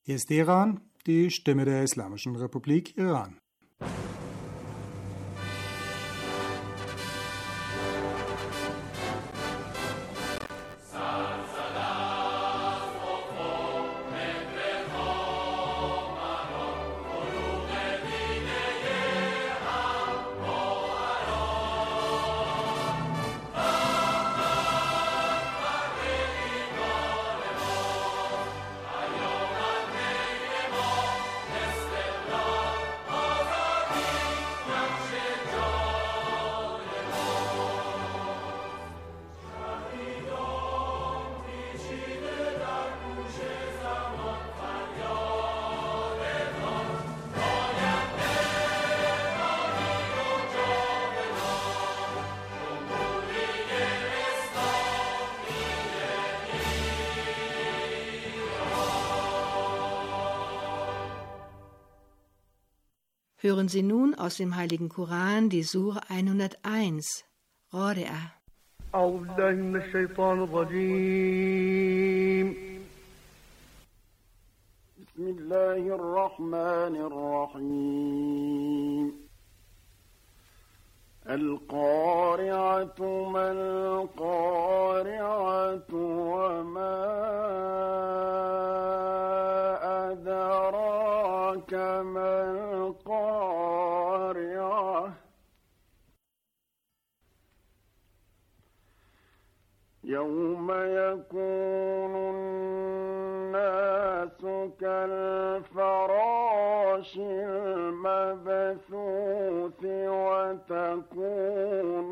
Hier ist Iran, die Stimme der Islamischen Republik Iran. Hören Sie nun aus dem Heiligen Koran die Sure 101, Radi'a. أعوذ بالله من الشيطان الرجيم بسم الله الرحمن الرحيم القارعة ما القارعة وما أدراك ما القارعة يوم يكون الناس كالفراش المبثوث وتكون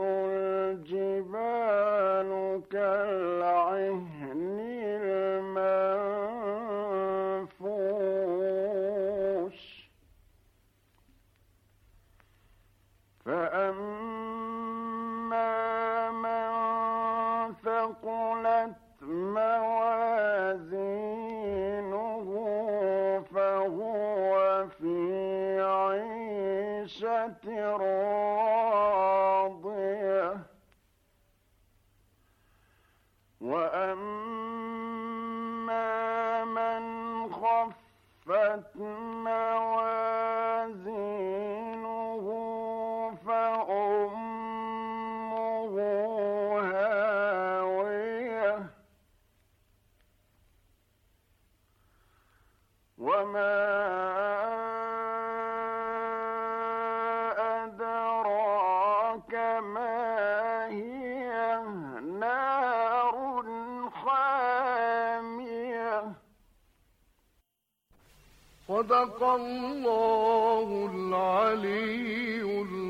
الجبال كالعهن المنفوش فأما من ثقلت موازينه فهو في عيشة راضية وأما من خفت موازينه فأمه هاوية وما أدراك ما هي نار حامية صدق الله العلي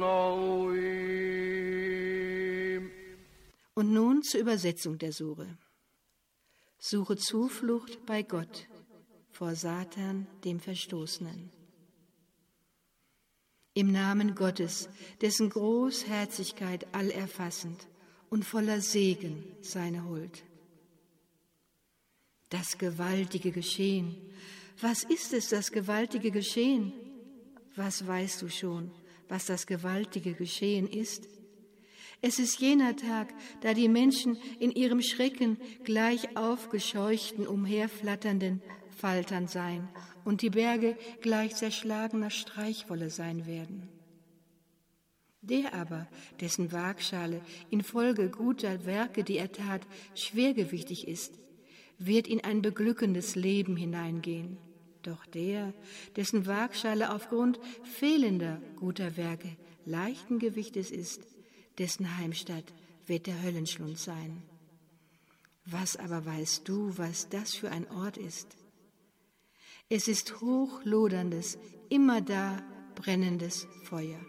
العظيم. Und nun zur Übersetzung der Sure. Suche Zuflucht bei Gott vor Satan, dem Verstoßenen. Im Namen Gottes, dessen Großherzigkeit allerfassend und voller Segen seine Huld. Das gewaltige Geschehen. Was ist es, das gewaltige Geschehen? Was weißt du schon, was das gewaltige Geschehen ist? Es ist jener Tag, da die Menschen in ihrem Schrecken gleich aufgescheuchten, umherflatternden Faltern sein und die Berge gleich zerschlagener Streichwolle sein werden. Der aber, dessen Waagschale infolge guter Werke, die er tat, schwergewichtig ist, wird in ein beglückendes Leben hineingehen. Doch der, dessen Waagschale aufgrund fehlender guter Werke leichten Gewichtes ist, dessen Heimstatt wird der Höllenschlund sein. Was aber weißt du, was das für ein Ort ist? Es ist hochloderndes, immerdar brennendes Feuer.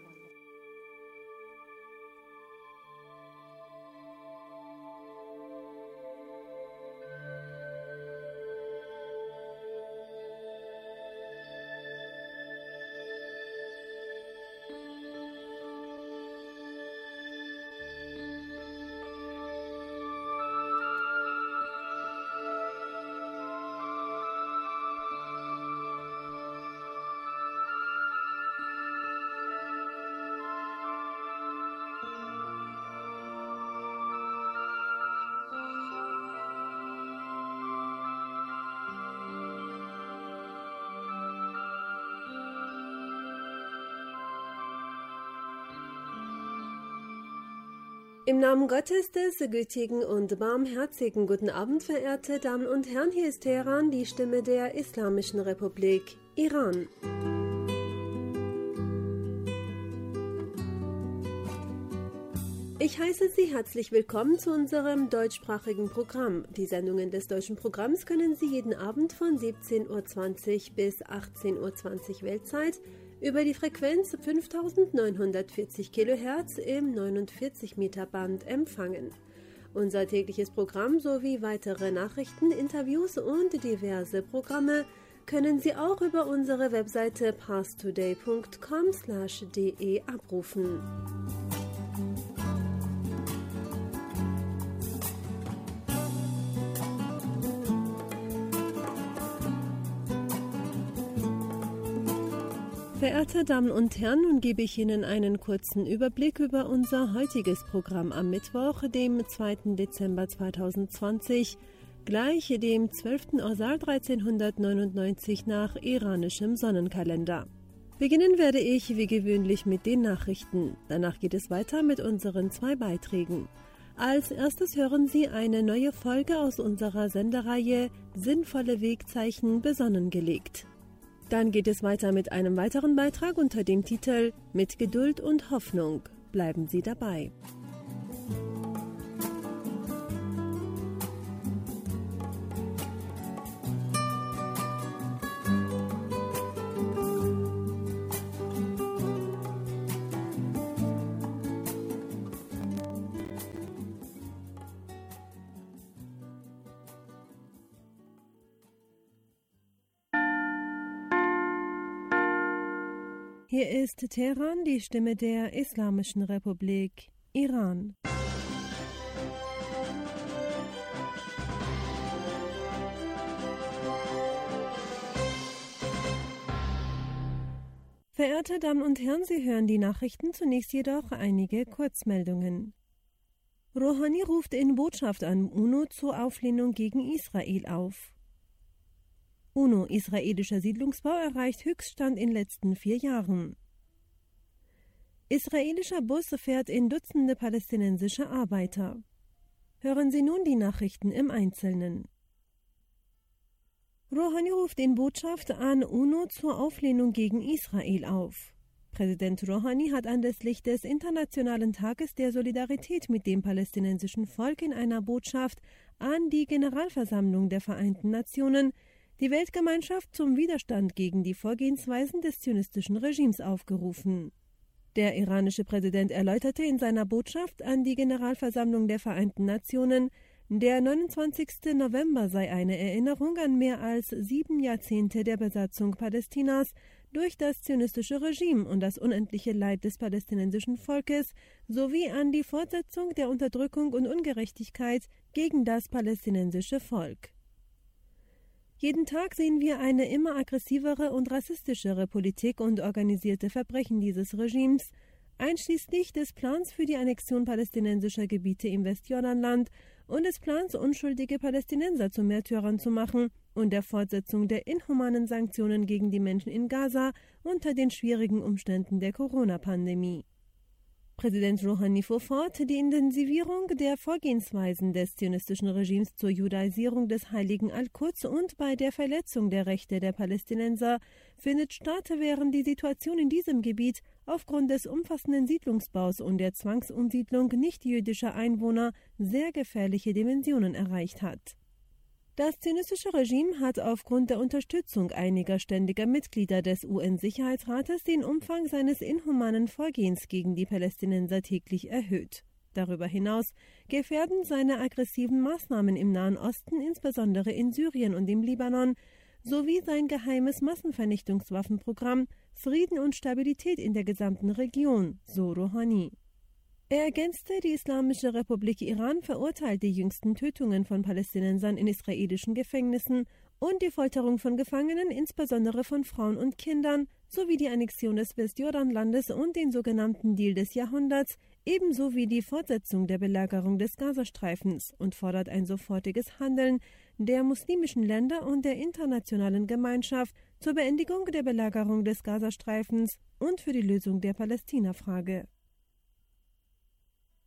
Im Namen Gottes des gütigen und barmherzigen guten Abend, verehrte Damen und Herren, hier ist Teheran, die Stimme der Islamischen Republik Iran. Ich heiße Sie herzlich willkommen zu unserem deutschsprachigen Programm. Die Sendungen des deutschen Programms können Sie jeden Abend von 17:20 Uhr bis 18:20 Uhr Weltzeit über die Frequenz 5940 kHz im 49 Meter Band empfangen. Unser tägliches Programm sowie weitere Nachrichten, Interviews und diverse Programme können Sie auch über unsere Webseite parstoday.com/de abrufen. Verehrte Damen und Herren, nun gebe ich Ihnen einen kurzen Überblick über unser heutiges Programm am Mittwoch, dem 2. Dezember 2020, gleich dem 12. Asar 1399 nach iranischem Sonnenkalender. Beginnen werde ich wie gewöhnlich mit den Nachrichten. Danach geht es weiter mit unseren 2 Beiträgen. Als erstes hören Sie eine neue Folge aus unserer Sendereihe Sinnvolle Wegzeichen besonnen gelegt. Dann geht es weiter mit einem weiteren Beitrag unter dem Titel Mit Geduld und Hoffnung. Bleiben Sie dabei. Hier ist Teheran, die Stimme der Islamischen Republik Iran. Verehrte Damen und Herren, Sie hören die Nachrichten, zunächst jedoch einige Kurzmeldungen. Rouhani ruft in Botschaft an UNO zur Auflehnung gegen Israel auf. UNO, israelischer Siedlungsbau erreicht Höchststand in letzten 4 Jahren. Israelischer Bus fährt in Dutzende palästinensische Arbeiter. Hören Sie nun die Nachrichten im Einzelnen. Rouhani ruft in Botschaft an UNO zur Auflehnung gegen Israel auf. Präsident Rouhani hat anlässlich des Internationalen Tages der Solidarität mit dem palästinensischen Volk in einer Botschaft an die Generalversammlung der Vereinten Nationen die Weltgemeinschaft zum Widerstand gegen die Vorgehensweisen des zionistischen Regimes aufgerufen. Der iranische Präsident erläuterte in seiner Botschaft an die Generalversammlung der Vereinten Nationen, der 29. November sei eine Erinnerung an mehr als 7 Jahrzehnte der Besatzung Palästinas durch das zionistische Regime und das unendliche Leid des palästinensischen Volkes sowie an die Fortsetzung der Unterdrückung und Ungerechtigkeit gegen das palästinensische Volk. Jeden Tag sehen wir eine immer aggressivere und rassistischere Politik und organisierte Verbrechen dieses Regimes, einschließlich des Plans für die Annexion palästinensischer Gebiete im Westjordanland und des Plans, unschuldige Palästinenser zu Märtyrern zu machen und der Fortsetzung der inhumanen Sanktionen gegen die Menschen in Gaza unter den schwierigen Umständen der Corona-Pandemie. Präsident Rouhani fuhr fort, die Intensivierung der Vorgehensweisen des zionistischen Regimes zur Judaisierung des heiligen Al-Quds und bei der Verletzung der Rechte der Palästinenser findet statt, während die Situation in diesem Gebiet aufgrund des umfassenden Siedlungsbaus und der Zwangsumsiedlung nichtjüdischer Einwohner sehr gefährliche Dimensionen erreicht hat. Das zionistische Regime hat aufgrund der Unterstützung einiger ständiger Mitglieder des UN-Sicherheitsrates den Umfang seines inhumanen Vorgehens gegen die Palästinenser täglich erhöht. Darüber hinaus gefährden seine aggressiven Maßnahmen im Nahen Osten, insbesondere in Syrien und im Libanon, sowie sein geheimes Massenvernichtungswaffenprogramm Frieden und Stabilität in der gesamten Region, so Rouhani. Er ergänzte, die Islamische Republik Iran verurteilt die jüngsten Tötungen von Palästinensern in israelischen Gefängnissen und die Folterung von Gefangenen, insbesondere von Frauen und Kindern, sowie die Annexion des Westjordanlandes und den sogenannten Deal des Jahrhunderts, ebenso wie die Fortsetzung der Belagerung des Gazastreifens und fordert ein sofortiges Handeln der muslimischen Länder und der internationalen Gemeinschaft zur Beendigung der Belagerung des Gazastreifens und für die Lösung der Palästina-Frage.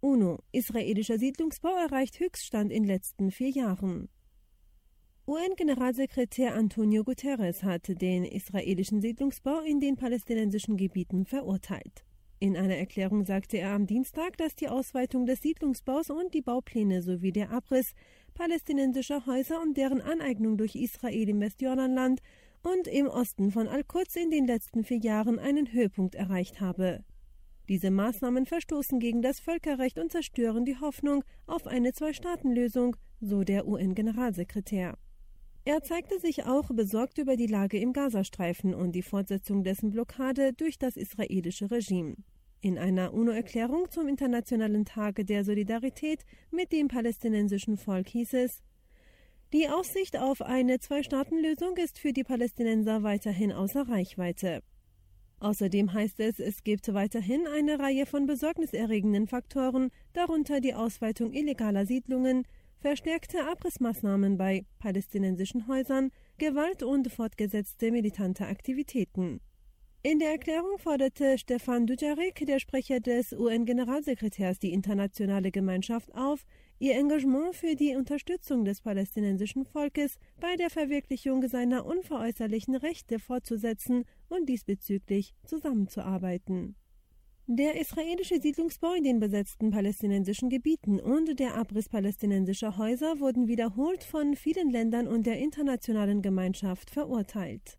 UNO: Israelischer Siedlungsbau erreicht Höchststand in letzten 4 Jahren. UN-Generalsekretär Antonio Guterres hat den israelischen Siedlungsbau in den palästinensischen Gebieten verurteilt. In einer Erklärung sagte er am Dienstag, dass die Ausweitung des Siedlungsbaus und die Baupläne sowie der Abriss palästinensischer Häuser und deren Aneignung durch Israel im Westjordanland und im Osten von Al-Quds in den letzten 4 Jahren einen Höhepunkt erreicht habe. Diese Maßnahmen verstoßen gegen das Völkerrecht und zerstören die Hoffnung auf eine Zwei-Staaten-Lösung, so der UN-Generalsekretär. Er zeigte sich auch besorgt über die Lage im Gazastreifen und die Fortsetzung dessen Blockade durch das israelische Regime. In einer UNO-Erklärung zum Internationalen Tag der Solidarität mit dem palästinensischen Volk hieß es: Die Aussicht auf eine Zwei-Staaten-Lösung ist für die Palästinenser weiterhin außer Reichweite. Außerdem heißt es, es gibt weiterhin eine Reihe von besorgniserregenden Faktoren, darunter die Ausweitung illegaler Siedlungen, verstärkte Abrissmaßnahmen bei palästinensischen Häusern, Gewalt und fortgesetzte militante Aktivitäten. In der Erklärung forderte Stefan Dujarric, der Sprecher des UN-Generalsekretärs, die internationale Gemeinschaft auf, ihr Engagement für die Unterstützung des palästinensischen Volkes bei der Verwirklichung seiner unveräußerlichen Rechte fortzusetzen und diesbezüglich zusammenzuarbeiten. Der israelische Siedlungsbau in den besetzten palästinensischen Gebieten und der Abriss palästinensischer Häuser wurden wiederholt von vielen Ländern und der internationalen Gemeinschaft verurteilt.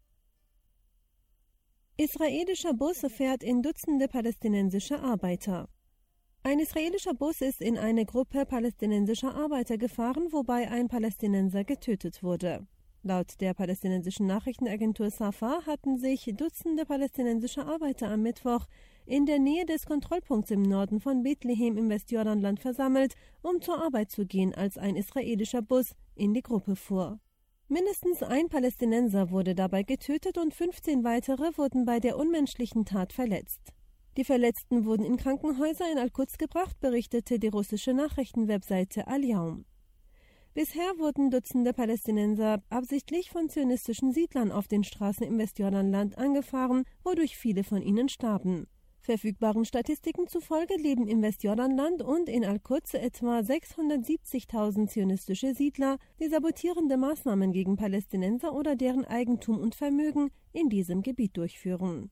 Israelischer Bus fährt in Dutzende palästinensische Arbeiter. Ein israelischer Bus ist in eine Gruppe palästinensischer Arbeiter gefahren, wobei ein Palästinenser getötet wurde. Laut der palästinensischen Nachrichtenagentur Safa hatten sich Dutzende palästinensische Arbeiter am Mittwoch in der Nähe des Kontrollpunkts im Norden von Bethlehem im Westjordanland versammelt, um zur Arbeit zu gehen, als ein israelischer Bus in die Gruppe fuhr. Mindestens ein Palästinenser wurde dabei getötet und 15 weitere wurden bei der unmenschlichen Tat verletzt. Die Verletzten wurden in Krankenhäuser in Al-Quds gebracht, berichtete die russische Nachrichtenwebseite Al-Yawm. Bisher wurden Dutzende Palästinenser absichtlich von zionistischen Siedlern auf den Straßen im Westjordanland angefahren, wodurch viele von ihnen starben. Verfügbaren Statistiken zufolge leben im Westjordanland und in Al-Quds etwa 670.000 zionistische Siedler, die sabotierende Maßnahmen gegen Palästinenser oder deren Eigentum und Vermögen in diesem Gebiet durchführen.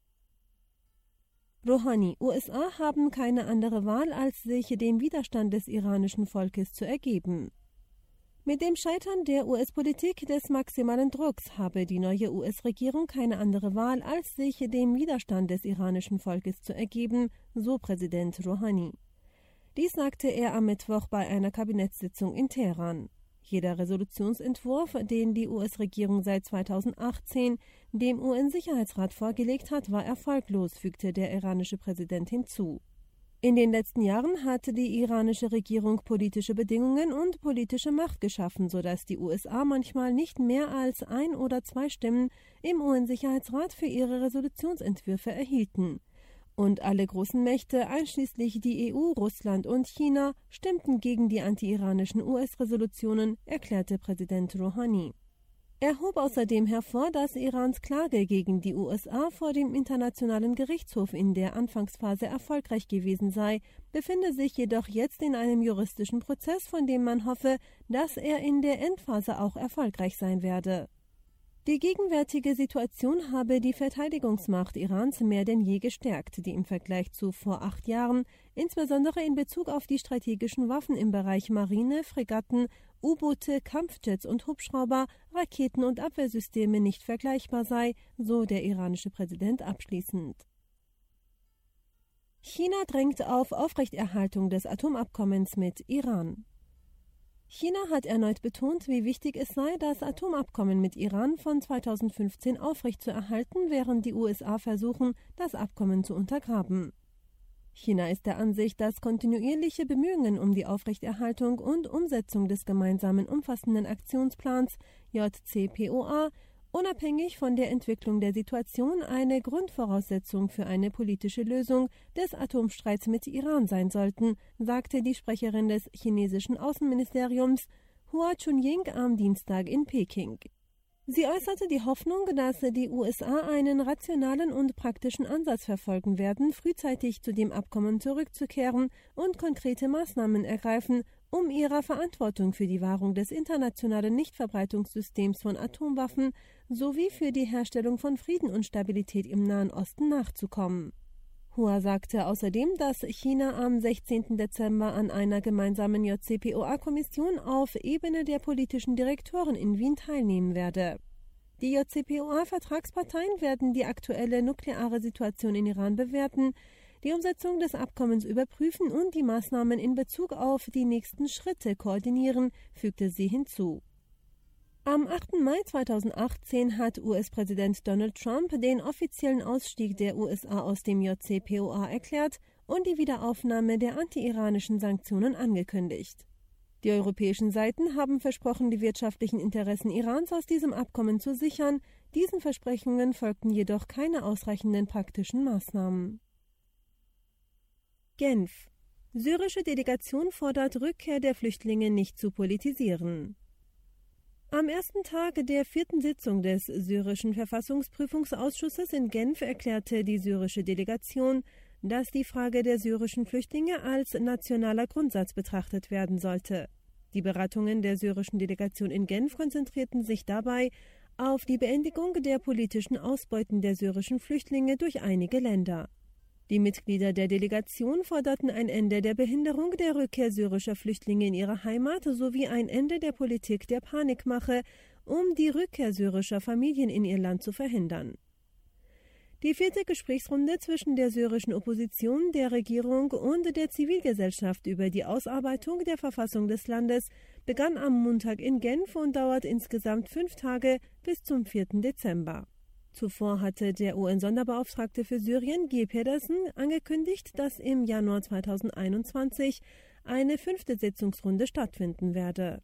Rouhani: USA haben keine andere Wahl, als sich dem Widerstand des iranischen Volkes zu ergeben. Mit dem Scheitern der US-Politik des maximalen Drucks habe die neue US-Regierung keine andere Wahl, als sich dem Widerstand des iranischen Volkes zu ergeben, so Präsident Rouhani. Dies sagte er am Mittwoch bei einer Kabinettssitzung in Teheran. Jeder Resolutionsentwurf, den die US-Regierung seit 2018 dem UN-Sicherheitsrat vorgelegt hat, war erfolglos, fügte der iranische Präsident hinzu. In den letzten Jahren hatte die iranische Regierung politische Bedingungen und politische Macht geschaffen, sodass die USA manchmal nicht mehr als 1 oder 2 Stimmen im UN-Sicherheitsrat für ihre Resolutionsentwürfe erhielten. Und alle großen Mächte, einschließlich die EU, Russland und China, stimmten gegen die anti-iranischen US-Resolutionen, erklärte Präsident Rouhani. Er hob außerdem hervor, dass Irans Klage gegen die USA vor dem Internationalen Gerichtshof in der Anfangsphase erfolgreich gewesen sei, befinde sich jedoch jetzt in einem juristischen Prozess, von dem man hoffe, dass er in der Endphase auch erfolgreich sein werde. Die gegenwärtige Situation habe die Verteidigungsmacht Irans mehr denn je gestärkt, die im Vergleich zu vor 8 Jahren, insbesondere in Bezug auf die strategischen Waffen im Bereich Marine, Fregatten, U-Boote, Kampfjets und Hubschrauber, Raketen und Abwehrsysteme nicht vergleichbar sei, so der iranische Präsident abschließend. China drängt auf Aufrechterhaltung des Atomabkommens mit Iran. China hat erneut betont, wie wichtig es sei, das Atomabkommen mit Iran von 2015 aufrechtzuerhalten, während die USA versuchen, das Abkommen zu untergraben. China ist der Ansicht, dass kontinuierliche Bemühungen um die Aufrechterhaltung und Umsetzung des gemeinsamen umfassenden Aktionsplans JCPOA unabhängig von der Entwicklung der Situation eine Grundvoraussetzung für eine politische Lösung des Atomstreits mit Iran sein sollten, sagte die Sprecherin des chinesischen Außenministeriums Hua Chunying am Dienstag in Peking. Sie äußerte die Hoffnung, dass die USA einen rationalen und praktischen Ansatz verfolgen werden, frühzeitig zu dem Abkommen zurückzukehren und konkrete Maßnahmen ergreifen, um ihrer Verantwortung für die Wahrung des internationalen Nichtverbreitungssystems von Atomwaffen sowie für die Herstellung von Frieden und Stabilität im Nahen Osten nachzukommen. Hua sagte außerdem, dass China am 16. Dezember an einer gemeinsamen JCPOA-Kommission auf Ebene der politischen Direktoren in Wien teilnehmen werde. Die JCPOA-Vertragsparteien werden die aktuelle nukleare Situation in Iran bewerten, die Umsetzung des Abkommens überprüfen und die Maßnahmen in Bezug auf die nächsten Schritte koordinieren, fügte sie hinzu. Am 8. Mai 2018 hat US-Präsident Donald Trump den offiziellen Ausstieg der USA aus dem JCPOA erklärt und die Wiederaufnahme der anti-iranischen Sanktionen angekündigt. Die europäischen Seiten haben versprochen, die wirtschaftlichen Interessen Irans aus diesem Abkommen zu sichern. Diesen Versprechungen folgten jedoch keine ausreichenden praktischen Maßnahmen. Genf. Syrische Delegation fordert Rückkehr der Flüchtlinge nicht zu politisieren. Am ersten Tag der 4. Sitzung des syrischen Verfassungsprüfungsausschusses in Genf erklärte die syrische Delegation, dass die Frage der syrischen Flüchtlinge als nationaler Grundsatz betrachtet werden sollte. Die Beratungen der syrischen Delegation in Genf konzentrierten sich dabei auf die Beendigung der politischen Ausbeuten der syrischen Flüchtlinge durch einige Länder. Die Mitglieder der Delegation forderten ein Ende der Behinderung der Rückkehr syrischer Flüchtlinge in ihre Heimat sowie ein Ende der Politik der Panikmache, um die Rückkehr syrischer Familien in ihr Land zu verhindern. Die 4. Gesprächsrunde zwischen der syrischen Opposition, der Regierung und der Zivilgesellschaft über die Ausarbeitung der Verfassung des Landes begann am Montag in Genf und dauert insgesamt 5 Tage bis zum 4. Dezember. Zuvor hatte der UN-Sonderbeauftragte für Syrien, Geir Pedersen, angekündigt, dass im Januar 2021 eine 5. Sitzungsrunde stattfinden werde.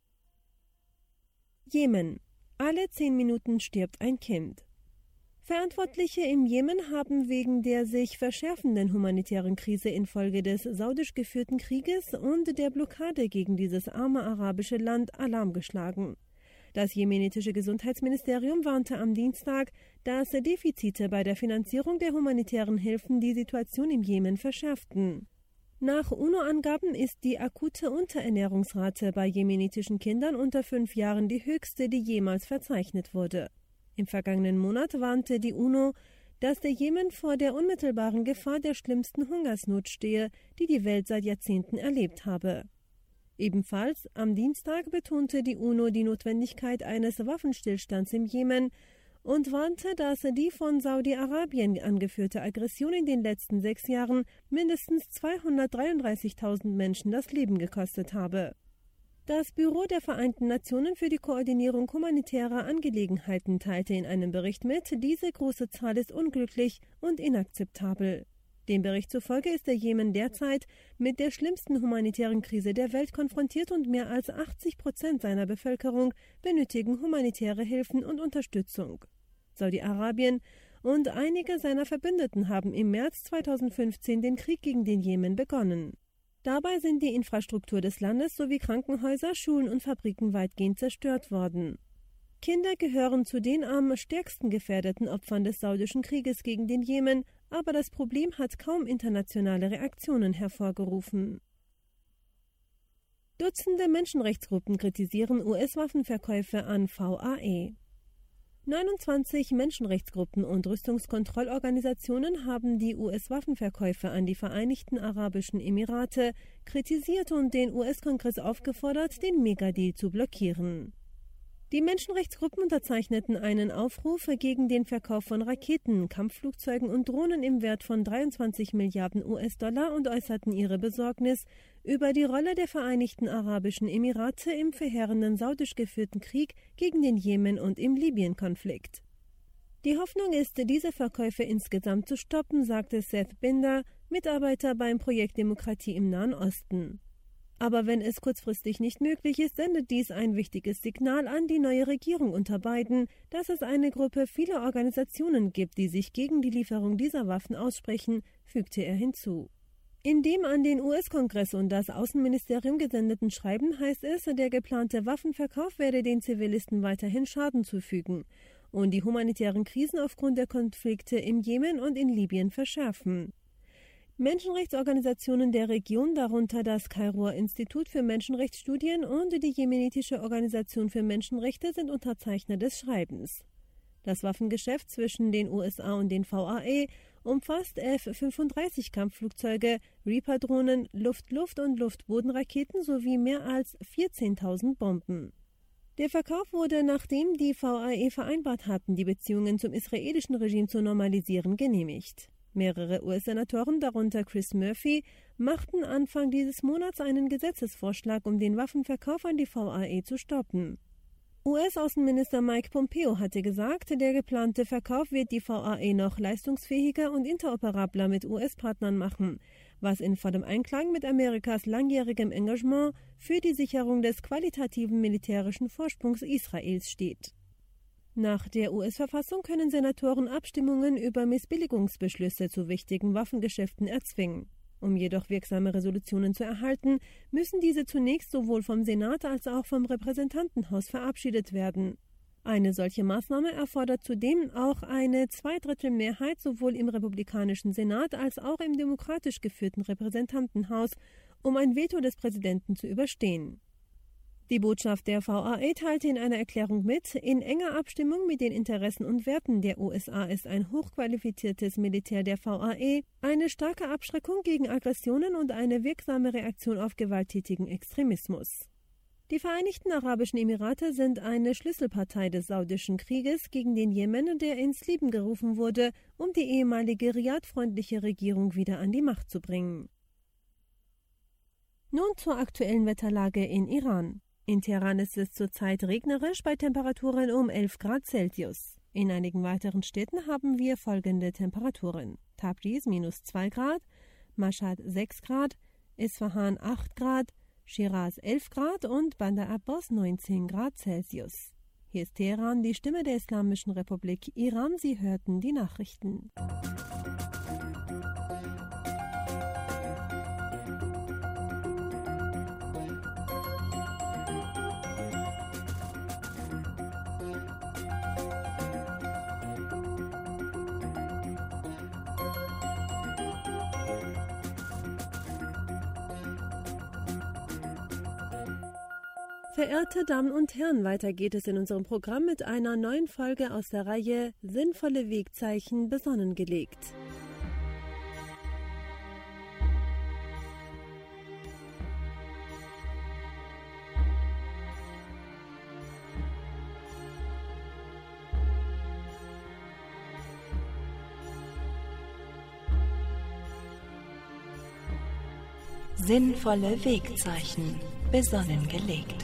Jemen. Alle 10 Minuten stirbt ein Kind. Verantwortliche im Jemen haben wegen der sich verschärfenden humanitären Krise infolge des saudisch geführten Krieges und der Blockade gegen dieses arme arabische Land Alarm geschlagen. Das jemenitische Gesundheitsministerium warnte am Dienstag, dass Defizite bei der Finanzierung der humanitären Hilfen die Situation im Jemen verschärften. Nach UNO-Angaben ist die akute Unterernährungsrate bei jemenitischen Kindern unter 5 Jahren die höchste, die jemals verzeichnet wurde. Im vergangenen Monat warnte die UNO, dass der Jemen vor der unmittelbaren Gefahr der schlimmsten Hungersnot stehe, die die Welt seit Jahrzehnten erlebt habe. Ebenfalls am Dienstag betonte die UNO die Notwendigkeit eines Waffenstillstands im Jemen und warnte, dass die von Saudi-Arabien angeführte Aggression in den letzten 6 Jahren mindestens 233.000 Menschen das Leben gekostet habe. Das Büro der Vereinten Nationen für die Koordinierung humanitärer Angelegenheiten teilte in einem Bericht mit, diese große Zahl ist unglücklich und inakzeptabel. Dem Bericht zufolge ist der Jemen derzeit mit der schlimmsten humanitären Krise der Welt konfrontiert und mehr als 80% seiner Bevölkerung benötigen humanitäre Hilfen und Unterstützung. Saudi-Arabien und einige seiner Verbündeten haben im März 2015 den Krieg gegen den Jemen begonnen. Dabei sind die Infrastruktur des Landes sowie Krankenhäuser, Schulen und Fabriken weitgehend zerstört worden. Kinder gehören zu den am stärksten gefährdeten Opfern des saudischen Krieges gegen den Jemen, aber das Problem hat kaum internationale Reaktionen hervorgerufen. Dutzende Menschenrechtsgruppen kritisieren US-Waffenverkäufe an VAE. 29 Menschenrechtsgruppen und Rüstungskontrollorganisationen haben die US-Waffenverkäufe an die Vereinigten Arabischen Emirate kritisiert und den US-Kongress aufgefordert, den Megadeal zu blockieren. Die Menschenrechtsgruppen unterzeichneten einen Aufruf gegen den Verkauf von Raketen, Kampfflugzeugen und Drohnen im Wert von 23 Milliarden US-Dollar und äußerten ihre Besorgnis über die Rolle der Vereinigten Arabischen Emirate im verheerenden saudisch geführten Krieg gegen den Jemen und im Libyen-Konflikt. Die Hoffnung ist, diese Verkäufe insgesamt zu stoppen, sagte Seth Binder, Mitarbeiter beim Projekt Demokratie im Nahen Osten. Aber wenn es kurzfristig nicht möglich ist, sendet dies ein wichtiges Signal an die neue Regierung unter Biden, dass es eine Gruppe vieler Organisationen gibt, die sich gegen die Lieferung dieser Waffen aussprechen, fügte er hinzu. In dem an den US-Kongress und das Außenministerium gesendeten Schreiben heißt es, der geplante Waffenverkauf werde den Zivilisten weiterhin Schaden zufügen und die humanitären Krisen aufgrund der Konflikte im Jemen und in Libyen verschärfen. Menschenrechtsorganisationen der Region, darunter das Kairoer Institut für Menschenrechtsstudien und die Jemenitische Organisation für Menschenrechte, sind Unterzeichner des Schreibens. Das Waffengeschäft zwischen den USA und den VAE umfasst F-35 Kampfflugzeuge, Reaper-Drohnen, Luft-Luft- und Luft-Boden-Raketen sowie mehr als 14.000 Bomben. Der Verkauf wurde, nachdem die VAE vereinbart hatten, die Beziehungen zum israelischen Regime zu normalisieren, genehmigt. Mehrere US-Senatoren, darunter Chris Murphy, machten Anfang dieses Monats einen Gesetzesvorschlag, um den Waffenverkauf an die VAE zu stoppen. US-Außenminister Mike Pompeo hatte gesagt, der geplante Verkauf wird die VAE noch leistungsfähiger und interoperabler mit US-Partnern machen, was in vollem Einklang mit Amerikas langjährigem Engagement für die Sicherung des qualitativen militärischen Vorsprungs Israels steht. Nach der US-Verfassung können Senatoren Abstimmungen über Missbilligungsbeschlüsse zu wichtigen Waffengeschäften erzwingen. Um jedoch wirksame Resolutionen zu erhalten, müssen diese zunächst sowohl vom Senat als auch vom Repräsentantenhaus verabschiedet werden. Eine solche Maßnahme erfordert zudem auch eine Zweidrittelmehrheit sowohl im republikanischen Senat als auch im demokratisch geführten Repräsentantenhaus, um ein Veto des Präsidenten zu überstehen. Die Botschaft der VAE teilte in einer Erklärung mit, in enger Abstimmung mit den Interessen und Werten der USA ist ein hochqualifiziertes Militär der VAE eine starke Abschreckung gegen Aggressionen und eine wirksame Reaktion auf gewalttätigen Extremismus. Die Vereinigten Arabischen Emirate sind eine Schlüsselpartei des saudischen Krieges gegen den Jemen, der ins Leben gerufen wurde, um die ehemalige Riad-freundliche Regierung wieder an die Macht zu bringen. Nun zur aktuellen Wetterlage in Iran. In Teheran ist es zurzeit regnerisch bei Temperaturen um 11 Grad Celsius. In einigen weiteren Städten haben wir folgende Temperaturen: Tabriz -2 Grad, Mashhad 6 Grad, Isfahan 8 Grad, Shiraz 11 Grad und Bandar Abbas 19 Grad Celsius. Hier ist Teheran, die Stimme der Islamischen Republik Iran. Sie hörten die Nachrichten. Verehrte Damen und Herren, weiter geht es in unserem Programm mit einer neuen Folge aus der Reihe Sinnvolle Wegzeichen besonnen gelegt. Sinnvolle Wegzeichen besonnen gelegt.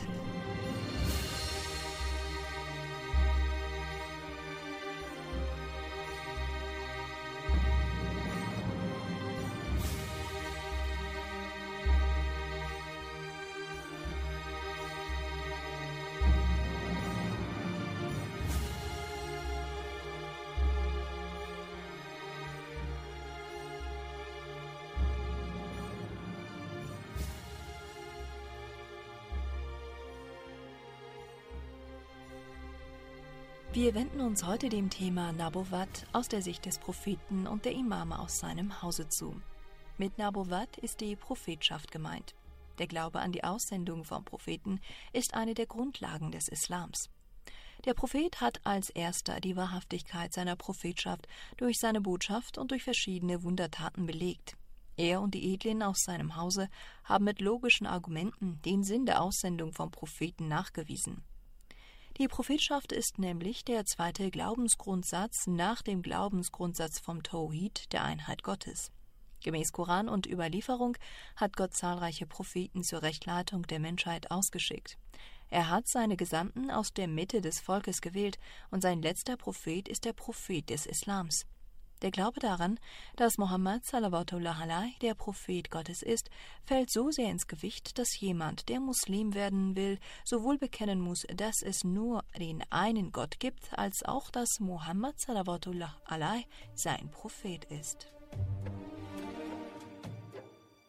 Wir wenden uns heute dem Thema Nabuwat aus der Sicht des Propheten und der Imame aus seinem Hause zu. Mit Nabuwat ist die Prophetschaft gemeint. Der Glaube an die Aussendung vom Propheten ist eine der Grundlagen des Islams. Der Prophet hat als erster die Wahrhaftigkeit seiner Prophetschaft durch seine Botschaft und durch verschiedene Wundertaten belegt. Er und die Edlen aus seinem Hause haben mit logischen Argumenten den Sinn der Aussendung vom Propheten nachgewiesen. Die Prophetschaft ist nämlich der zweite Glaubensgrundsatz nach dem Glaubensgrundsatz vom Tauhid, der Einheit Gottes. Gemäß Koran und Überlieferung hat Gott zahlreiche Propheten zur Rechtleitung der Menschheit ausgeschickt. Er hat seine Gesandten aus der Mitte des Volkes gewählt und sein letzter Prophet ist der Prophet des Islams. Der Glaube daran, dass Mohammed sallallahu alaihi der Prophet Gottes ist, fällt so sehr ins Gewicht, dass jemand, der Muslim werden will, sowohl bekennen muss, dass es nur den einen Gott gibt, als auch, dass Mohammed sallallahu alaihi sein Prophet ist.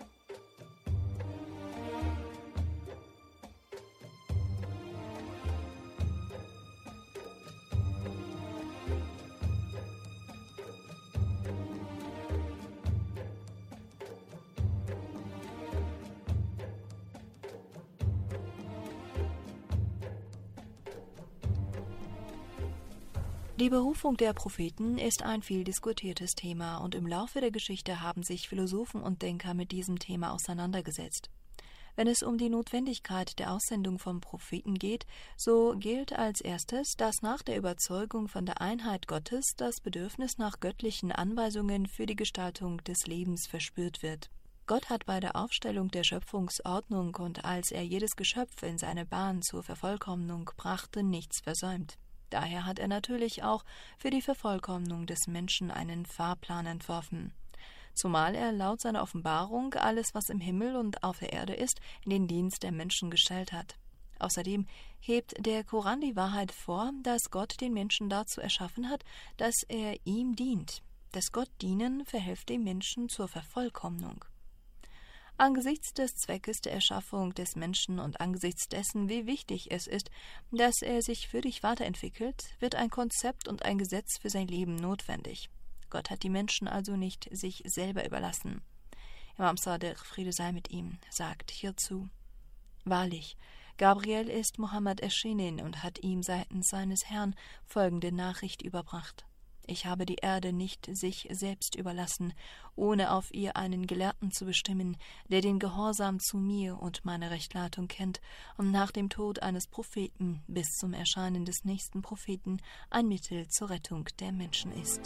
Die Berufung der Propheten ist ein viel diskutiertes Thema und im Laufe der Geschichte haben sich Philosophen und Denker mit diesem Thema auseinandergesetzt. Wenn es um die Notwendigkeit der Aussendung von Propheten geht, so gilt als erstes, dass nach der Überzeugung von der Einheit Gottes das Bedürfnis nach göttlichen Anweisungen für die Gestaltung des Lebens verspürt wird. Gott hat bei der Aufstellung der Schöpfungsordnung und als er jedes Geschöpf in seine Bahn zur Vervollkommnung brachte, nichts versäumt. Daher hat er natürlich auch für die Vervollkommnung des Menschen einen Fahrplan entworfen. Zumal er laut seiner Offenbarung alles, was im Himmel und auf der Erde ist, in den Dienst der Menschen gestellt hat. Außerdem hebt der Koran die Wahrheit vor, dass Gott den Menschen dazu erschaffen hat, dass er ihm dient. Das Gottdienen verhilft dem Menschen zur Vervollkommnung. Angesichts des Zweckes der Erschaffung des Menschen und angesichts dessen, wie wichtig es ist, dass er sich würdig weiterentwickelt, wird ein Konzept und ein Gesetz für sein Leben notwendig. Gott hat die Menschen also nicht sich selber überlassen. Imam Sadiq, Friede sei mit ihm, sagt hierzu: Wahrlich, Gabriel ist Mohammed erschienen und hat ihm seitens seines Herrn folgende Nachricht überbracht: Ich habe die Erde nicht sich selbst überlassen, ohne auf ihr einen Gelehrten zu bestimmen, der den Gehorsam zu mir und meine Rechtleitung kennt und nach dem Tod eines Propheten bis zum Erscheinen des nächsten Propheten ein Mittel zur Rettung der Menschen ist.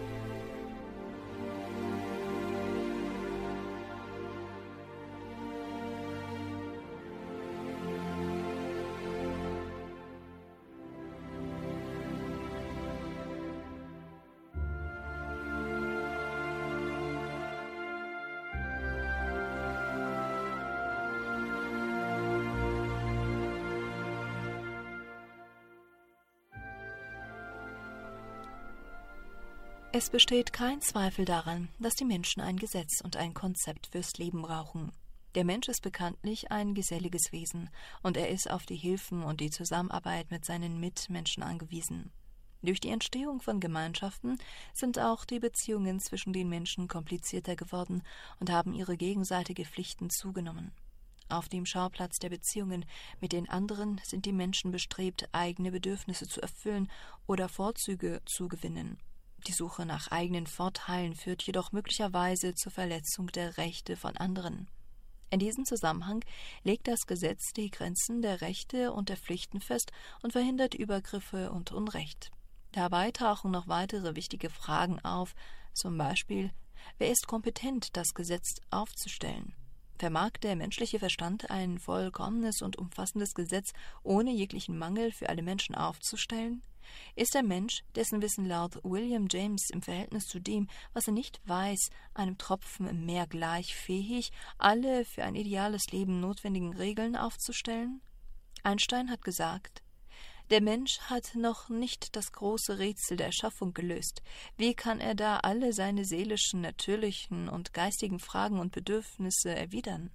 Es besteht kein Zweifel daran, dass die Menschen ein Gesetz und ein Konzept fürs Leben brauchen. Der Mensch ist bekanntlich ein geselliges Wesen und er ist auf die Hilfen und die Zusammenarbeit mit seinen Mitmenschen angewiesen. Durch die Entstehung von Gemeinschaften sind auch die Beziehungen zwischen den Menschen komplizierter geworden und haben ihre gegenseitige Pflichten zugenommen. Auf dem Schauplatz der Beziehungen mit den anderen sind die Menschen bestrebt, eigene Bedürfnisse zu erfüllen oder Vorzüge zu gewinnen. Die Suche nach eigenen Vorteilen führt jedoch möglicherweise zur Verletzung der Rechte von anderen. In diesem Zusammenhang legt das Gesetz die Grenzen der Rechte und der Pflichten fest und verhindert Übergriffe und Unrecht. Dabei tauchen noch weitere wichtige Fragen auf, zum Beispiel: Wer ist kompetent, das Gesetz aufzustellen? Vermag der menschliche Verstand ein vollkommenes und umfassendes Gesetz ohne jeglichen Mangel für alle Menschen aufzustellen? Ist der Mensch, dessen Wissen laut William James im Verhältnis zu dem, was er nicht weiß, einem Tropfen im Meer gleich, fähig, alle für ein ideales Leben notwendigen Regeln aufzustellen? Einstein hat gesagt: Der Mensch hat noch nicht das große Rätsel der Erschaffung gelöst. Wie kann er da alle seine seelischen, natürlichen und geistigen Fragen und Bedürfnisse erwidern?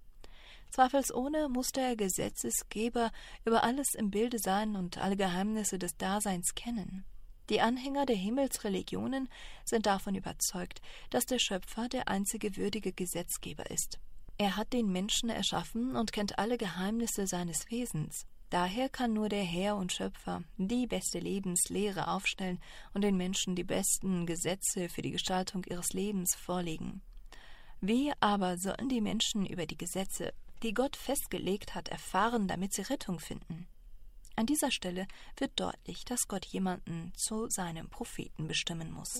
Zweifelsohne muss der Gesetzesgeber über alles im Bilde sein und alle Geheimnisse des Daseins kennen. Die Anhänger der Himmelsreligionen sind davon überzeugt, dass der Schöpfer der einzige würdige Gesetzgeber ist. Er hat den Menschen erschaffen und kennt alle Geheimnisse seines Wesens. Daher kann nur der Herr und Schöpfer die beste Lebenslehre aufstellen und den Menschen die besten Gesetze für die Gestaltung ihres Lebens vorlegen. Wie aber sollen die Menschen über die Gesetze, die Gott festgelegt hat, erfahren, damit sie Rettung finden? An dieser Stelle wird deutlich, dass Gott jemanden zu seinem Propheten bestimmen muss.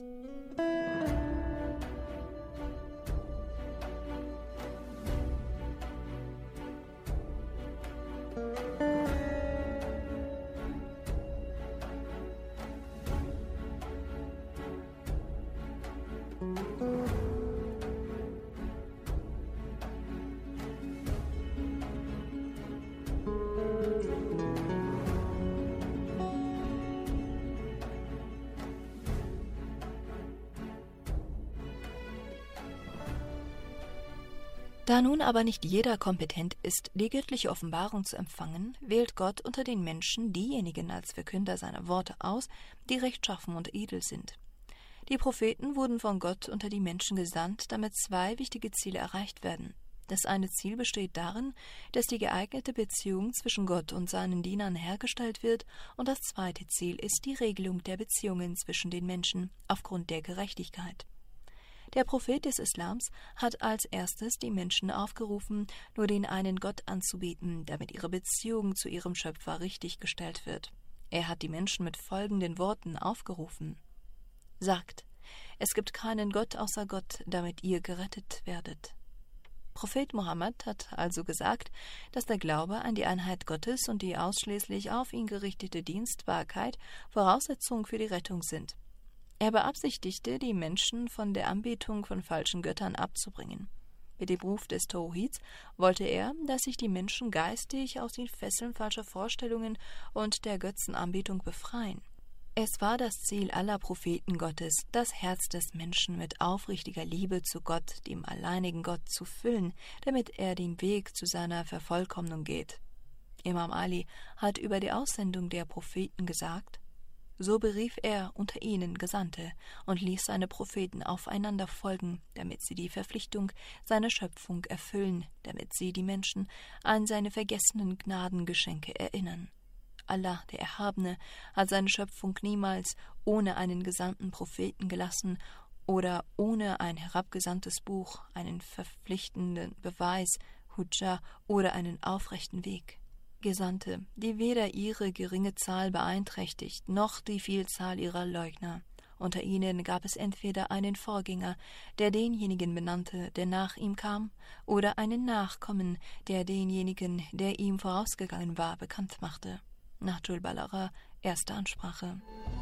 Da nun aber nicht jeder kompetent ist, die göttliche Offenbarung zu empfangen, wählt Gott unter den Menschen diejenigen als Verkünder seiner Worte aus, die rechtschaffen und edel sind. Die Propheten wurden von Gott unter die Menschen gesandt, damit zwei wichtige Ziele erreicht werden. Das eine Ziel besteht darin, dass die geeignete Beziehung zwischen Gott und seinen Dienern hergestellt wird, und das zweite Ziel ist die Regelung der Beziehungen zwischen den Menschen aufgrund der Gerechtigkeit. Der Prophet des Islams hat als erstes die Menschen aufgerufen, nur den einen Gott anzubeten, damit ihre Beziehung zu ihrem Schöpfer richtig gestellt wird. Er hat die Menschen mit folgenden Worten aufgerufen: Sagt, es gibt keinen Gott außer Gott, damit ihr gerettet werdet. Prophet Mohammed hat also gesagt, dass der Glaube an die Einheit Gottes und die ausschließlich auf ihn gerichtete Dienstbarkeit Voraussetzung für die Rettung sind. Er beabsichtigte, die Menschen von der Anbetung von falschen Göttern abzubringen. Mit dem Ruf des Tauhids wollte er, dass sich die Menschen geistig aus den Fesseln falscher Vorstellungen und der Götzenanbetung befreien. Es war das Ziel aller Propheten Gottes, das Herz des Menschen mit aufrichtiger Liebe zu Gott, dem alleinigen Gott, zu füllen, damit er den Weg zu seiner Vervollkommnung geht. Imam Ali hat über die Aussendung der Propheten gesagt: So berief er unter ihnen Gesandte und ließ seine Propheten aufeinander folgen, damit sie die Verpflichtung seiner Schöpfung erfüllen, damit sie die Menschen an seine vergessenen Gnadengeschenke erinnern. Allah, der Erhabene, hat seine Schöpfung niemals ohne einen gesandten Propheten gelassen oder ohne ein herabgesandtes Buch, einen verpflichtenden Beweis, Hujja, oder einen aufrechten Weg. Gesandte, die weder ihre geringe Zahl beeinträchtigt, noch die Vielzahl ihrer Leugner. Unter ihnen gab es entweder einen Vorgänger, der denjenigen benannte, der nach ihm kam, oder einen Nachkommen, der denjenigen, der ihm vorausgegangen war, bekannt machte. Nahjul Balagha, erste Ansprache.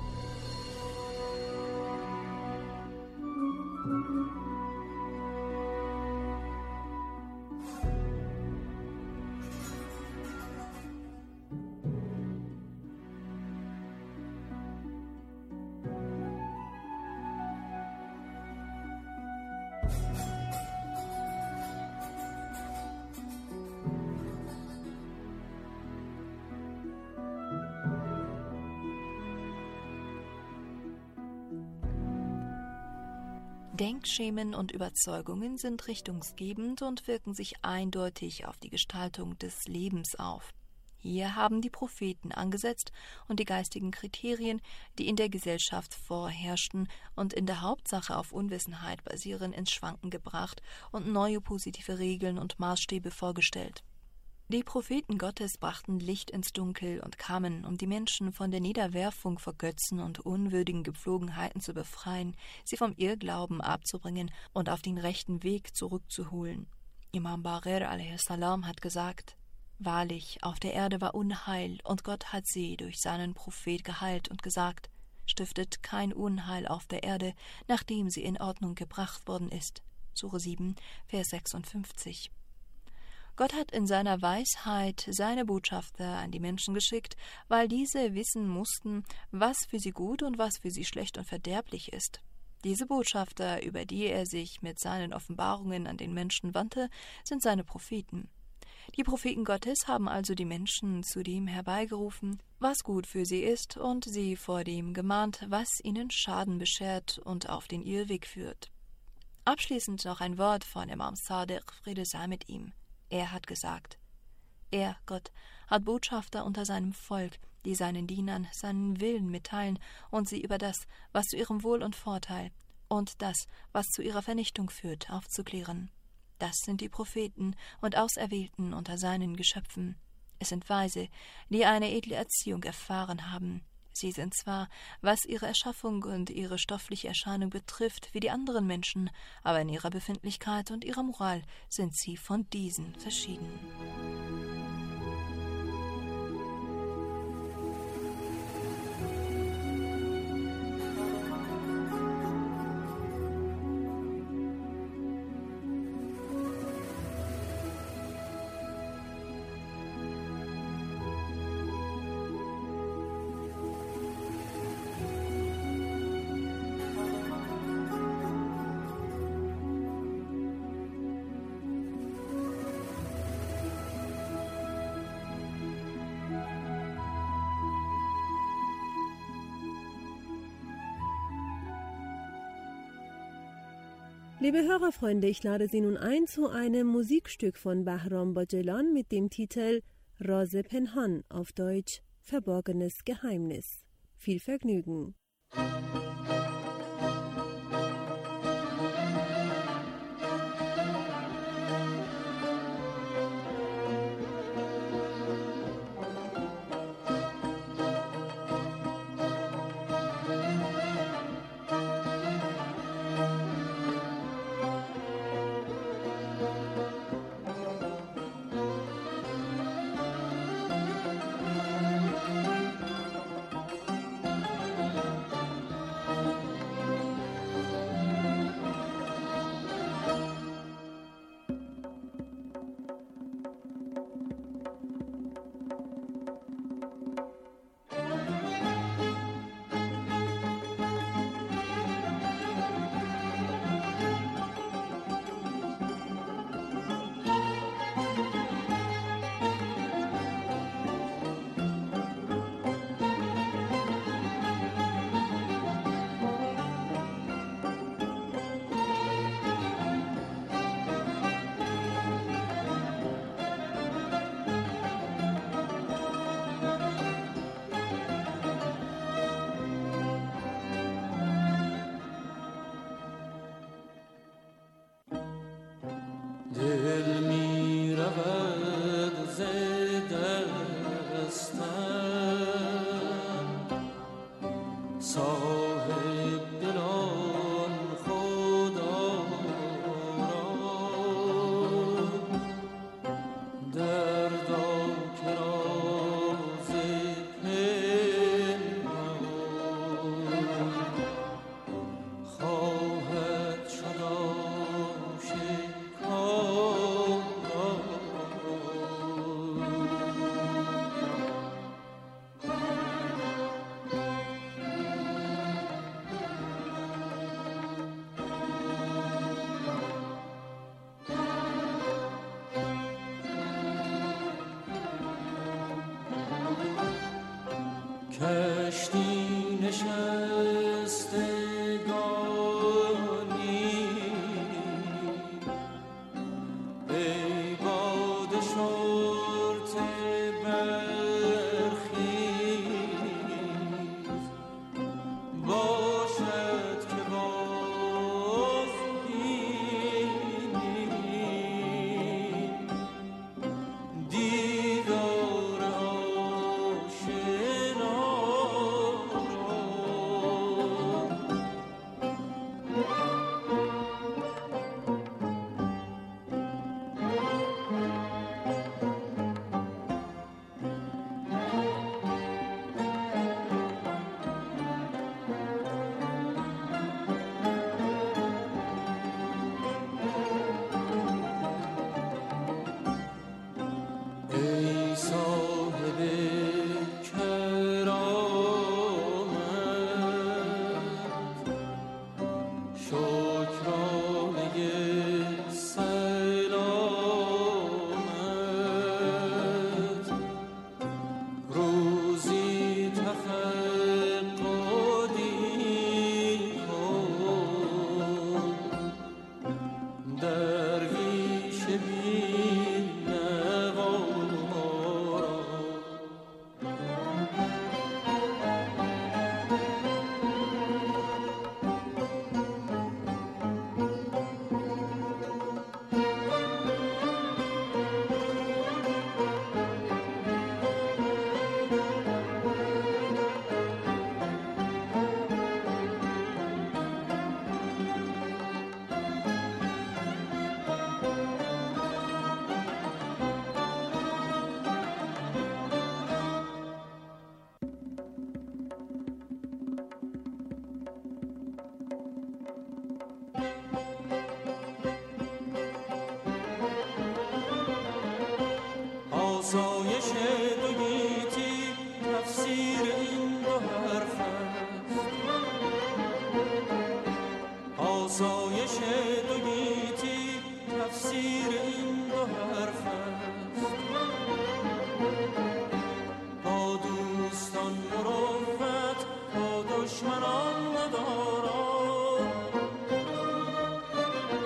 Denkschemen und Überzeugungen sind richtungsgebend und wirken sich eindeutig auf die Gestaltung des Lebens auf. Hier haben die Propheten angesetzt und die geistigen Kriterien, die in der Gesellschaft vorherrschten und in der Hauptsache auf Unwissenheit basieren, ins Schwanken gebracht und neue positive Regeln und Maßstäbe vorgestellt. Die Propheten Gottes brachten Licht ins Dunkel und kamen, um die Menschen von der Niederwerfung vor Götzen und unwürdigen Gepflogenheiten zu befreien, sie vom Irrglauben abzubringen und auf den rechten Weg zurückzuholen. Imam Baqir a.s. hat gesagt: Wahrlich, auf der Erde war Unheil, und Gott hat sie durch seinen Prophet geheilt und gesagt: Stiftet kein Unheil auf der Erde, nachdem sie in Ordnung gebracht worden ist. Sure 7, Vers 56. Gott hat in seiner Weisheit seine Botschafter an die Menschen geschickt, weil diese wissen mussten, was für sie gut und was für sie schlecht und verderblich ist. Diese Botschafter, über die er sich mit seinen Offenbarungen an den Menschen wandte, sind seine Propheten. Die Propheten Gottes haben also die Menschen zu dem herbeigerufen, was gut für sie ist, und sie vor dem gemahnt, was ihnen Schaden beschert und auf den Irrweg führt. Abschließend noch ein Wort von Imam Sadiq, Friede sei mit ihm. Er hat gesagt: Er, Gott, hat Botschafter unter seinem Volk, die seinen Dienern seinen Willen mitteilen und sie über das, was zu ihrem Wohl und Vorteil, und das, was zu ihrer Vernichtung führt, aufzuklären. Das sind die Propheten und Auserwählten unter seinen Geschöpfen. Es sind Weise, die eine edle Erziehung erfahren haben. Sie sind zwar, was ihre Erschaffung und ihre stoffliche Erscheinung betrifft, wie die anderen Menschen, aber in ihrer Befindlichkeit und ihrer Moral sind sie von diesen verschieden. Liebe Hörerfreunde, ich lade Sie nun ein zu einem Musikstück von Bahram Bajelan mit dem Titel Raze Penhan, auf Deutsch Verborgenes Geheimnis. Viel Vergnügen. دل می رود ز دستم صاحب دلان خدا را دردا که راز پنهان خواهد شد کشتی نشستگانی ای باد شرط برخیز باشد که باز بینی دیدار آشنا ای صاحب کرامت شکرانه سلامت روزی تفقدی کن درویش بین نوا آسایش دو گیتی تفسیر این دو حرف است آسایش دو گیتی تفسیر این دو حرف است با دوستان مروت با دشمنان ندارد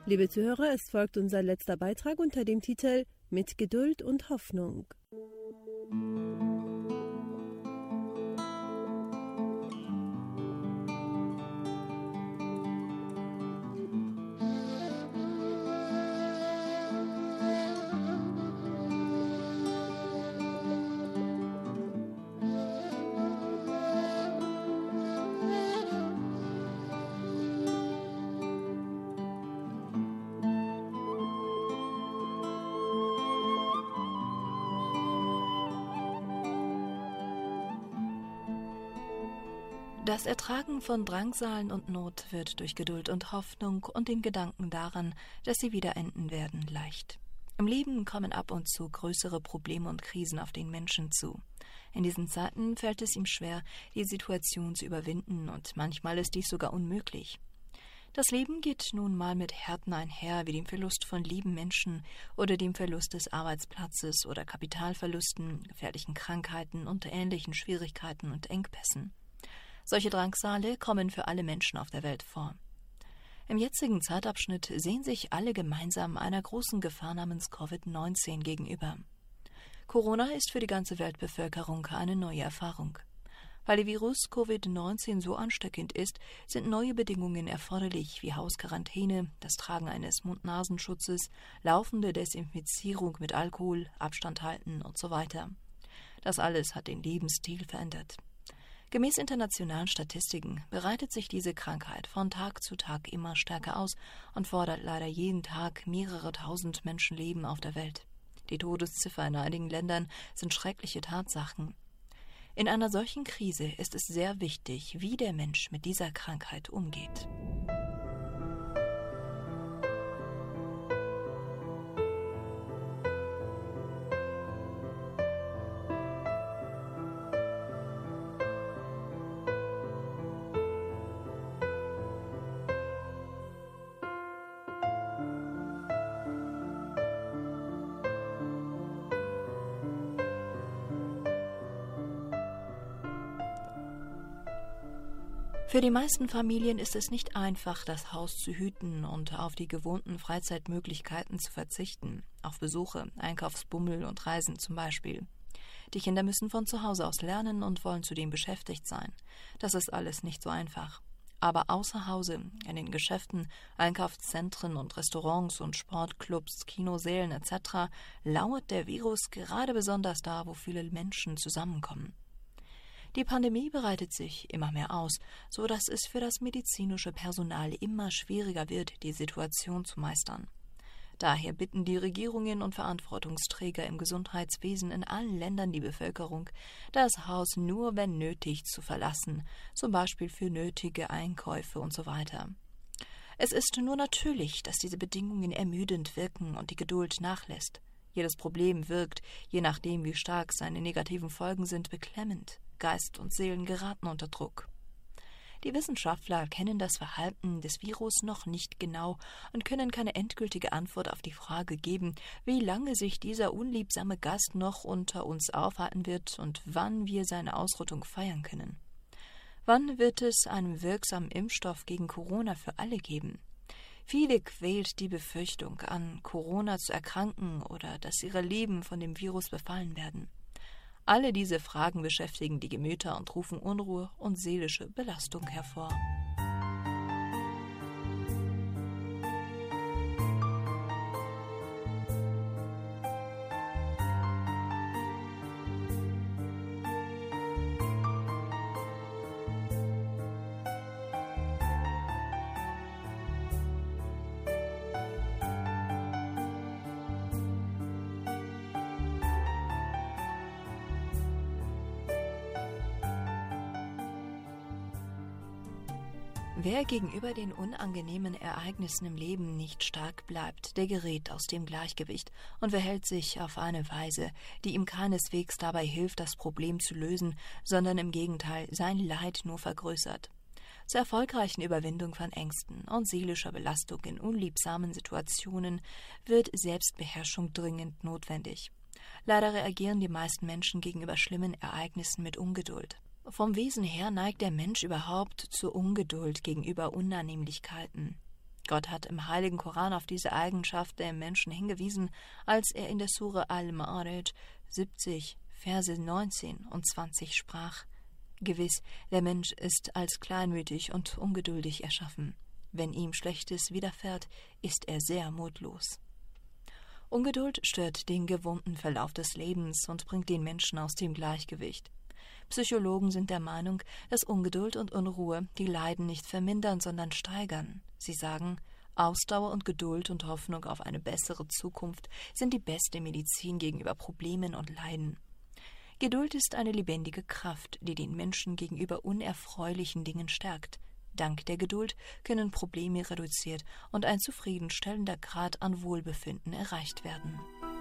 Liebe Zuhörer, es folgt unser letzter Beitrag unter dem Titel Mit Geduld und Hoffnung. Das Ertragen von Drangsalen und Not wird durch Geduld und Hoffnung und den Gedanken daran, dass sie wieder enden werden, leicht. Im Leben kommen ab und zu größere Probleme und Krisen auf den Menschen zu. In diesen Zeiten fällt es ihm schwer, die Situation zu überwinden, und manchmal ist dies sogar unmöglich. Das Leben geht nun mal mit Härten einher, wie dem Verlust von lieben Menschen oder dem Verlust des Arbeitsplatzes oder Kapitalverlusten, gefährlichen Krankheiten und ähnlichen Schwierigkeiten und Engpässen. Solche Drangsale kommen für alle Menschen auf der Welt vor. Im jetzigen Zeitabschnitt sehen sich alle gemeinsam einer großen Gefahr namens Covid-19 gegenüber. Corona ist für die ganze Weltbevölkerung eine neue Erfahrung. Weil der Virus Covid-19 so ansteckend ist, sind neue Bedingungen erforderlich, wie Hausquarantäne, das Tragen eines Mund-Nasenschutzes, laufende Desinfizierung mit Alkohol, Abstand halten und so weiter. Das alles hat den Lebensstil verändert. Gemäß internationalen Statistiken breitet sich diese Krankheit von Tag zu Tag immer stärker aus und fordert leider jeden Tag mehrere tausend Menschenleben auf der Welt. Die Todesziffer in einigen Ländern sind schreckliche Tatsachen. In einer solchen Krise ist es sehr wichtig, wie der Mensch mit dieser Krankheit umgeht. Für die meisten Familien ist es nicht einfach, das Haus zu hüten und auf die gewohnten Freizeitmöglichkeiten zu verzichten, auf Besuche, Einkaufsbummel und Reisen zum Beispiel. Die Kinder müssen von zu Hause aus lernen und wollen zudem beschäftigt sein. Das ist alles nicht so einfach. Aber außer Hause, in den Geschäften, Einkaufszentren und Restaurants und Sportclubs, Kinosälen etc. lauert der Virus gerade besonders da, wo viele Menschen zusammenkommen. Die Pandemie breitet sich immer mehr aus, so dass es für das medizinische Personal immer schwieriger wird, die Situation zu meistern. Daher bitten die Regierungen und Verantwortungsträger im Gesundheitswesen in allen Ländern die Bevölkerung, das Haus nur wenn nötig zu verlassen, zum Beispiel für nötige Einkäufe und so weiter. Es ist nur natürlich, dass diese Bedingungen ermüdend wirken und die Geduld nachlässt. Jedes Problem wirkt, je nachdem wie stark seine negativen Folgen sind, beklemmend. Geist und Seelen geraten unter Druck. Die Wissenschaftler kennen das Verhalten des Virus noch nicht genau und können keine endgültige Antwort auf die Frage geben, wie lange sich dieser unliebsame Gast noch unter uns aufhalten wird und wann wir seine Ausrottung feiern können. Wann wird es einen wirksamen Impfstoff gegen Corona für alle geben? Viele quält die Befürchtung, an Corona zu erkranken oder dass ihre Lieben von dem Virus befallen werden. Alle diese Fragen beschäftigen die Gemüter und rufen Unruhe und seelische Belastung hervor. Wer gegenüber den unangenehmen Ereignissen im Leben nicht stark bleibt, der gerät aus dem Gleichgewicht und verhält sich auf eine Weise, die ihm keineswegs dabei hilft, das Problem zu lösen, sondern im Gegenteil sein Leid nur vergrößert. Zur erfolgreichen Überwindung von Ängsten und seelischer Belastung in unliebsamen Situationen wird Selbstbeherrschung dringend notwendig. Leider reagieren die meisten Menschen gegenüber schlimmen Ereignissen mit Ungeduld. Vom Wesen her neigt der Mensch überhaupt zur Ungeduld gegenüber Unannehmlichkeiten. Gott hat im Heiligen Koran auf diese Eigenschaft der Menschen hingewiesen, als er in der Sure Al-Ma'arij 70, Verse 19 und 20 sprach: Gewiss, der Mensch ist als kleinmütig und ungeduldig erschaffen. Wenn ihm Schlechtes widerfährt, ist er sehr mutlos. Ungeduld stört den gewohnten Verlauf des Lebens und bringt den Menschen aus dem Gleichgewicht. Psychologen sind der Meinung, dass Ungeduld und Unruhe die Leiden nicht vermindern, sondern steigern. Sie sagen, Ausdauer und Geduld und Hoffnung auf eine bessere Zukunft sind die beste Medizin gegenüber Problemen und Leiden. Geduld ist eine lebendige Kraft, die den Menschen gegenüber unerfreulichen Dingen stärkt. Dank der Geduld können Probleme reduziert und ein zufriedenstellender Grad an Wohlbefinden erreicht werden.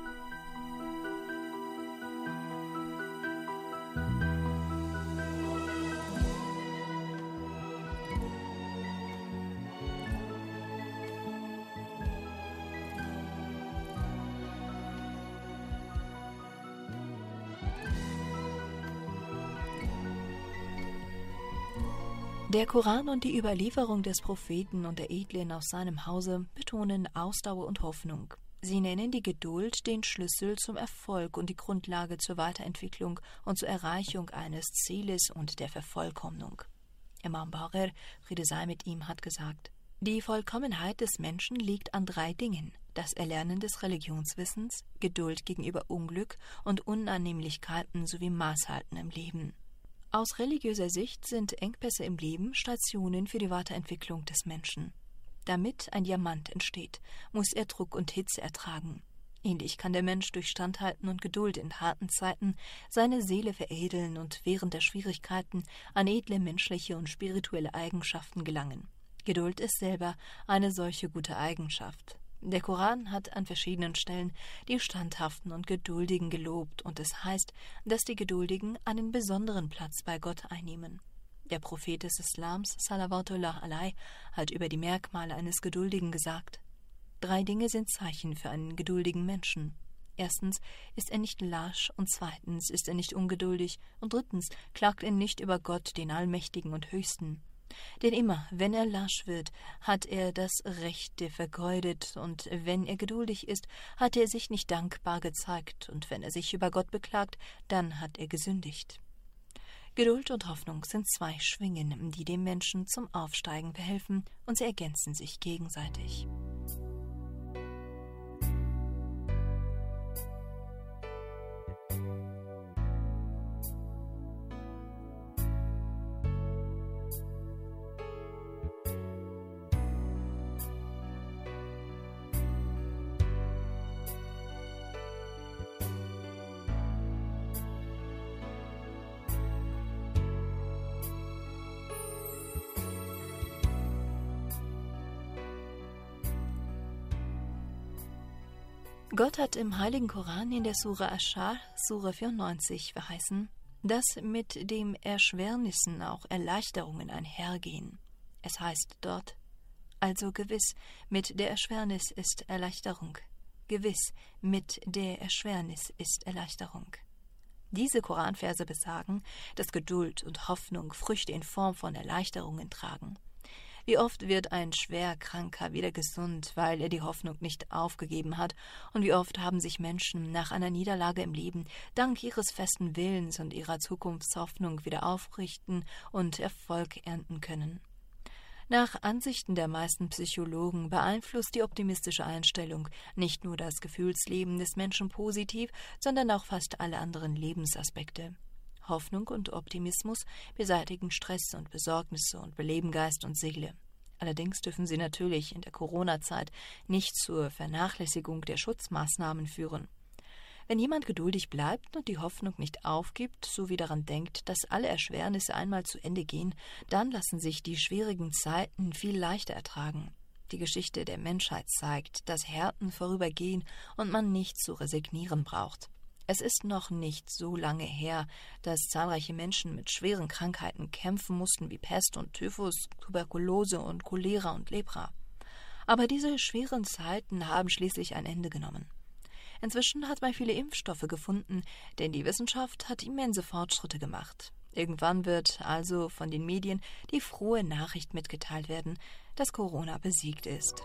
Der Koran und die Überlieferung des Propheten und der Edlen aus seinem Hause betonen Ausdauer und Hoffnung. Sie nennen die Geduld den Schlüssel zum Erfolg und die Grundlage zur Weiterentwicklung und zur Erreichung eines Zieles und der Vervollkommnung. Imam Baqir, Friede sei mit ihm, hat gesagt: Die Vollkommenheit des Menschen liegt an 3 Dingen: das Erlernen des Religionswissens, Geduld gegenüber Unglück und Unannehmlichkeiten sowie Maßhalten im Leben. Aus religiöser Sicht sind Engpässe im Leben Stationen für die Weiterentwicklung des Menschen. Damit ein Diamant entsteht, muss er Druck und Hitze ertragen. Ähnlich kann der Mensch durch Standhalten und Geduld in harten Zeiten seine Seele veredeln und während der Schwierigkeiten an edle menschliche und spirituelle Eigenschaften gelangen. Geduld ist selber eine solche gute Eigenschaft. Der Koran hat an verschiedenen Stellen die Standhaften und Geduldigen gelobt, und es heißt, dass die Geduldigen einen besonderen Platz bei Gott einnehmen. Der Prophet des Islams, Salawatullah alaihi, hat über die Merkmale eines Geduldigen gesagt: 3 Dinge sind Zeichen für einen geduldigen Menschen. Erstens ist er nicht lasch, und zweitens ist er nicht ungeduldig, und drittens klagt er nicht über Gott, den Allmächtigen und Höchsten. Denn immer, wenn er lasch wird, hat er das Rechte vergeudet, und wenn er geduldig ist, hat er sich nicht dankbar gezeigt, und wenn er sich über Gott beklagt, dann hat er gesündigt. Geduld und Hoffnung sind 2 Schwingen, die dem Menschen zum Aufsteigen verhelfen, und sie ergänzen sich gegenseitig. Gott hat im Heiligen Koran in der Sure Asch-Sharh, Sure 94, verheißen, dass mit dem Erschwernissen auch Erleichterungen einhergehen. Es heißt dort: Also gewiss, mit der Erschwernis ist Erleichterung. Gewiss, mit der Erschwernis ist Erleichterung. Diese Koranverse besagen, dass Geduld und Hoffnung Früchte in Form von Erleichterungen tragen. Wie oft wird ein Schwerkranker wieder gesund, weil er die Hoffnung nicht aufgegeben hat, und wie oft haben sich Menschen nach einer Niederlage im Leben dank ihres festen Willens und ihrer Zukunftshoffnung wieder aufrichten und Erfolg ernten können. Nach Ansichten der meisten Psychologen beeinflusst die optimistische Einstellung nicht nur das Gefühlsleben des Menschen positiv, sondern auch fast alle anderen Lebensaspekte. Hoffnung und Optimismus beseitigen Stress und Besorgnisse und beleben Geist und Seele. Allerdings dürfen sie natürlich in der Corona-Zeit nicht zur Vernachlässigung der Schutzmaßnahmen führen. Wenn jemand geduldig bleibt und die Hoffnung nicht aufgibt, sowie daran denkt, dass alle Erschwernisse einmal zu Ende gehen, dann lassen sich die schwierigen Zeiten viel leichter ertragen. Die Geschichte der Menschheit zeigt, dass Härten vorübergehen und man nicht zu resignieren braucht. Es ist noch nicht so lange her, dass zahlreiche Menschen mit schweren Krankheiten kämpfen mussten wie Pest und Typhus, Tuberkulose und Cholera und Lepra. Aber diese schweren Zeiten haben schließlich ein Ende genommen. Inzwischen hat man viele Impfstoffe gefunden, denn die Wissenschaft hat immense Fortschritte gemacht. Irgendwann wird also von den Medien die frohe Nachricht mitgeteilt werden, dass Corona besiegt ist.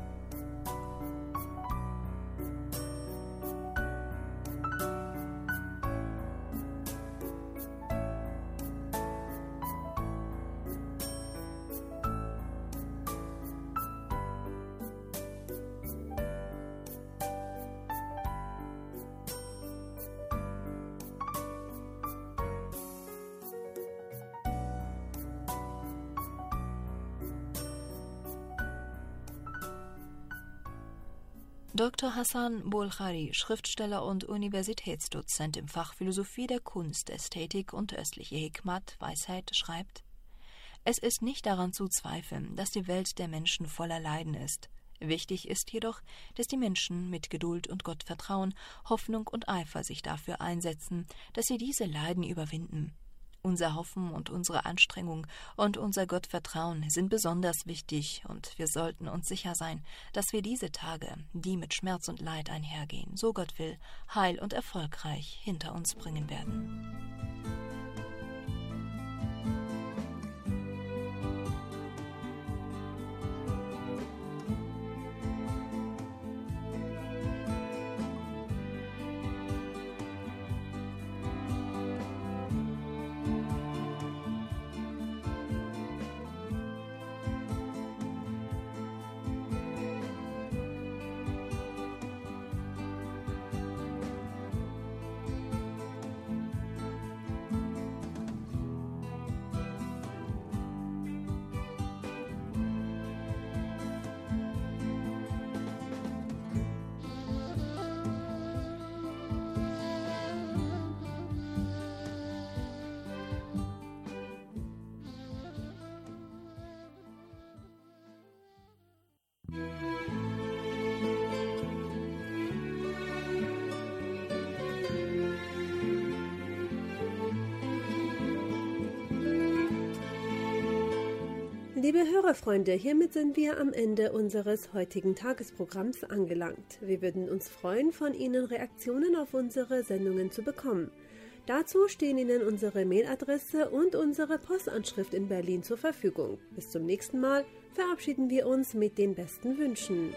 Dr. Hassan Bolkhari, Schriftsteller und Universitätsdozent im Fach Philosophie der Kunst, Ästhetik und östliche Hikmat, Weisheit, schreibt: Es ist nicht daran zu zweifeln, dass die Welt der Menschen voller Leiden ist. Wichtig ist jedoch, dass die Menschen mit Geduld und Gottvertrauen, Hoffnung und Eifer sich dafür einsetzen, dass sie diese Leiden überwinden. Unser Hoffen und unsere Anstrengung und unser Gottvertrauen sind besonders wichtig, und wir sollten uns sicher sein, dass wir diese Tage, die mit Schmerz und Leid einhergehen, so Gott will, heil und erfolgreich hinter uns bringen werden. Liebe Hörerfreunde, hiermit sind wir am Ende unseres heutigen Tagesprogramms angelangt. Wir würden uns freuen, von Ihnen Reaktionen auf unsere Sendungen zu bekommen. Dazu stehen Ihnen unsere Mailadresse und unsere Postanschrift in Berlin zur Verfügung. Bis zum nächsten Mal verabschieden wir uns mit den besten Wünschen.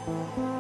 Thank you.